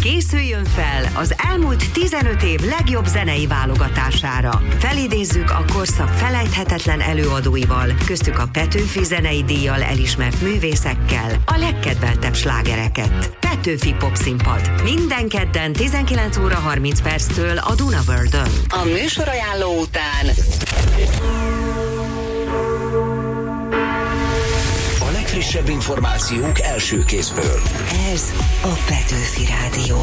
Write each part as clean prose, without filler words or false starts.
Készüljön fel az elmúlt 15 év legjobb zenei válogatására. Felidézzük a korszak felejthetetlen előadóival, köztük a Petőfi zenei díjjal elismert művészekkel a legkedveltebb slágereket. Petőfi Popszínpad. Minden kedden 19 óra 30 perctől a Duna World-ön. A műsorajánló után a legfrissebb információk első kézből. ez a Petőfi Rádió.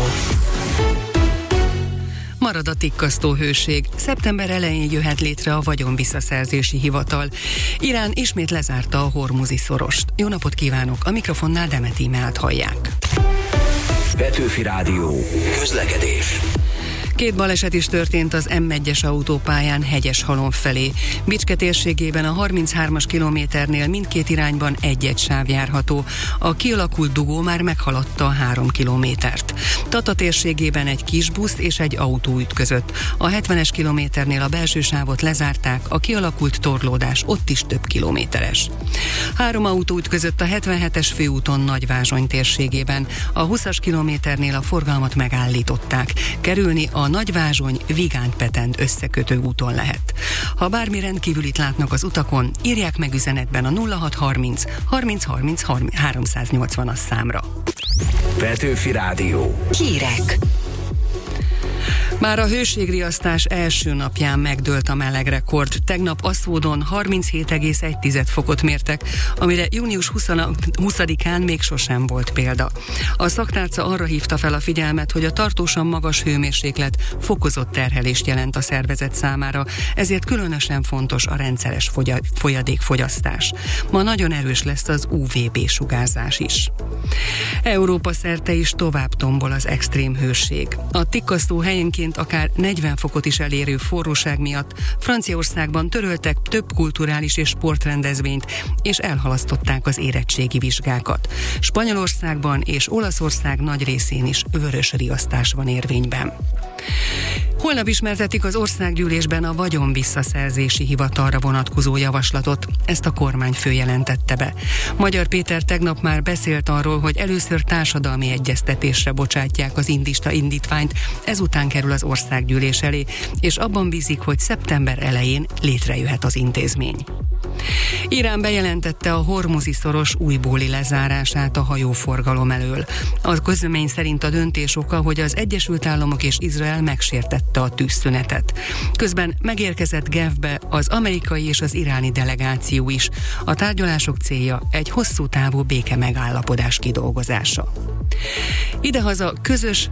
Marad a tikkasztó hőség. Szeptember elején jöhet létre a vagyonvisszaszerzési hivatal. Irán ismét lezárta a Hormuzi szorost. Jó napot kívánok! A mikrofonnál Demet Ímeát hallják. Petőfi Rádió. Közlekedés. 2 baleset is történt az M1-es autópályán Hegyeshalom felé. Bicske térségében a 33-as kilométernél mindkét irányban egy-egy sáv járható. A kialakult dugó már meghaladta a 3 kilométert. Tata térségében egy kis busz és egy autó ütközött. A 70-es kilométernél a belső sávot lezárták, a kialakult torlódás ott is több kilométeres. 3 autó ütközött a 77-es főúton Nagyvázsony térségében. A 20-as kilométernél a forgalmat megállították. Kerülni a Nagyvázsony-Vigánt-Petend összekötő úton lehet. Ha bármi rendkívülit látnak az utakon, írják meg üzenetben a 0630 30 30 380-as számra. Petőfi Rádió. Hírek. Már a hőségriasztás első napján megdőlt a melegrekord. Tegnap Aszódon 37,1 fokot mértek, amire június 20-án még sosem volt példa. A szaktárca arra hívta fel a figyelmet, hogy a tartósan magas hőmérséklet fokozott terhelést jelent a szervezet számára, ezért különösen fontos a rendszeres folyadékfogyasztás. Ma nagyon erős lesz az UVB-sugárzás is. Európa szerte is tovább tombol az extrém hőség. A tikkasztó helyenként akár 40 fokot is elérő forróság miatt Franciaországban töröltek több kulturális és sportrendezvényt, és elhalasztották az érettségi vizsgákat. Spanyolországban és Olaszország nagy részén is vörös riasztás van érvényben. Holnap ismertetik az országgyűlésben a vagyonvisszaszerzési hivatalra vonatkozó javaslatot. Ezt a kormányfő jelentette be. Magyar Péter tegnap már beszélt arról, hogy először társadalmi egyeztetésre bocsátják az indítványt, ezután kerül az országgyűlés elé, és abban bízik, hogy szeptember elején létrejöhet az intézmény. Irán bejelentette a Hormuzi szoros újbóli lezárását a hajóforgalom elől. A közlemény szerint a döntés oka, hogy az Egyesült Államok és Izrael megsértette a tűzszünetet. Közben megérkezett Genfbe az amerikai és az iráni delegáció is. A tárgyalások célja egy hosszú távú béke megállapodás kidolgozása. Idehaza közös